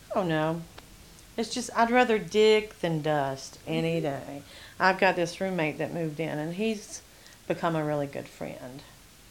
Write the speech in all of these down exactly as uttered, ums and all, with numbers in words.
Oh no. It's just I'd rather dig than dust any day. I've got this roommate that moved in, and he's become a really good friend.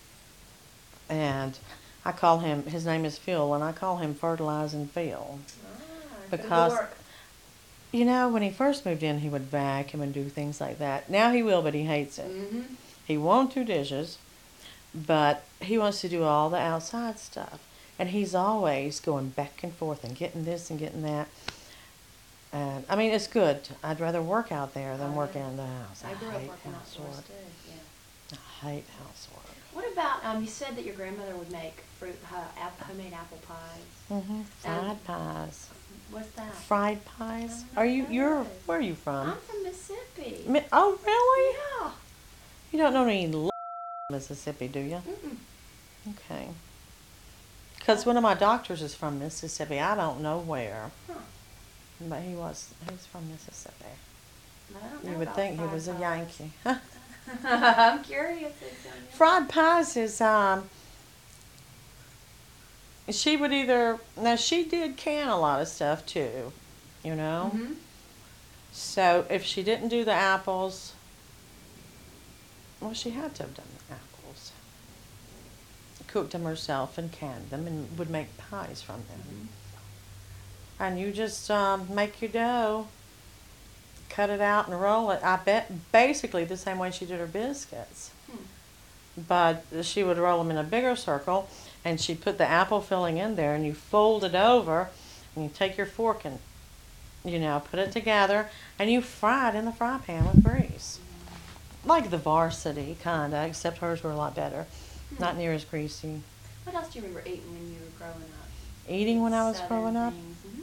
And I call him. His name is Phil, and I call him Fertilizing Phil Ah, put him to because work. you know when he first moved in, he would vacuum and do things like that. Now he will, but he hates it. Mm-hmm. He won't do dishes, but he wants to do all the outside stuff. And he's always going back and forth and getting this and getting that. And I mean, it's good. I'd rather work out there than Oh, work yeah. in the house. I grew up hate working outdoors housework. too. Yeah. I hate housework. What about um? You said that your grandmother would make fruit uh, ap- homemade apple pies. Mm-hmm. Fried Um, pies. What's that? Fried pies. I Are don't you? know You're. what that is. Where are you from? I'm from Mississippi. Mi- Oh, really? Yeah. You don't know any l- Mississippi, do you? Mm-mm. Okay. Because one of my doctors is from Mississippi. I don't know where, Huh. but he was. He's from Mississippi. I don't know You would about think he fried was a pies. Yankee. I'm curious. It's, um, yeah. Fried pies is um. She would either now she did can a lot of stuff too, you know. Mhm. So if she didn't do the apples, well, she had to have done the apples. Cooked them herself and canned them and would make pies from them. Mhm. And you just um, make your dough, cut it out and roll it. I bet basically the same way she did her biscuits. Hmm. But she would roll them in a bigger circle, and she'd put the apple filling in there, and you fold it over, and you take your fork and, you know, put it together, and you fry it in the fry pan with grease. Like the Varsity, kind of, except hers were a lot better. Hmm. Not near as greasy. What else do you remember eating when you were growing up? Eating when I was Southern growing up?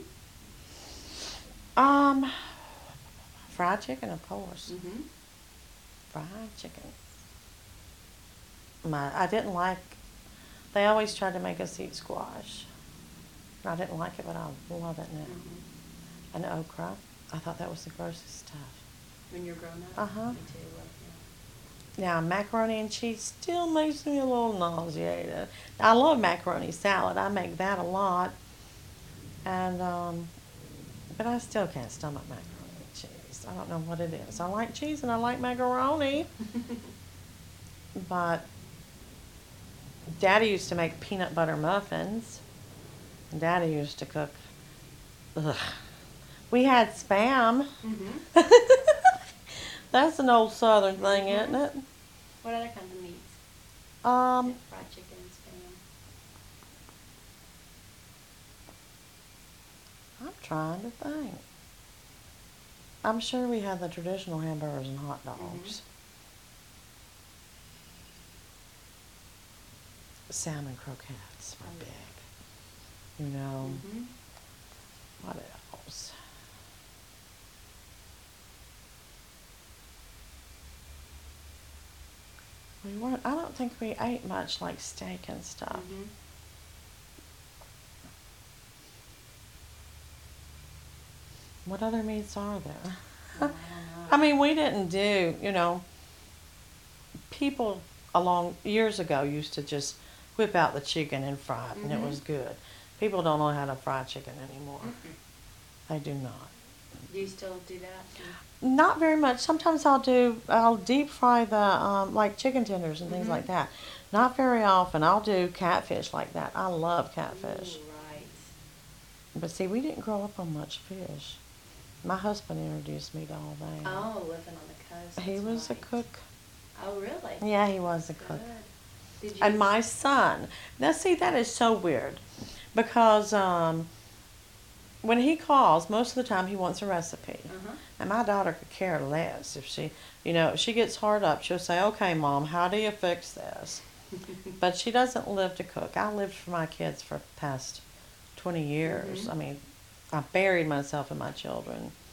Mhm. Um, fried chicken, of course. Mhm. Fried chicken. My, I didn't like, they always tried to make us eat squash. I didn't like it, but I love it now. Mhm. And okra. I thought that was the grossest stuff. When you were growing up. Uh-huh. Me too. Love, yeah. Now, macaroni and cheese still makes me a little nauseated. I love macaroni salad. I make that a lot. And, um, but I still can't stomach macaroni and cheese. I don't know what it is. I like cheese and I like macaroni. But Daddy used to make peanut butter muffins. And Daddy used to cook. Ugh. We had Spam. Mhm. That's an old Southern thing, Mhm. isn't it? What other kinds of meats? Um, Yeah, fried chicken and spam. I'm trying to think. I'm sure we had the traditional hamburgers and hot dogs. Salmon croquettes were Oh, yeah. big. You know, Mhm. what else? We weren't, I don't think we ate much like steak and stuff. Mhm. What other meats are there? Oh, I don't know. I mean, we didn't do, you know, people along years ago used to just whip out the chicken and fry it, and it Mhm. was good. People don't know how to fry chicken anymore. Mm-mm. They do not. Do you still do that? Not very much. Sometimes I'll do, I'll deep fry the, um, like chicken tenders and things Mhm. like that. Not very often. I'll do catfish like that. I love catfish. Ooh, right. But see, we didn't grow up on much fish. My husband introduced me to all that. Oh, living on the coast. He that's was a right. cook. Oh, really? Yeah, he was a cook. Good. Did you? And my son. Now, see, that is so weird because um, when he calls, most of the time he wants a recipe. Uh-huh. And my daughter could care less if she, you know, if she gets hard up, she'll say, "Okay, Mom, how do you fix this?" But she doesn't live to cook. I lived for my kids for the past twenty years. Mhm. I mean, I buried myself in my children.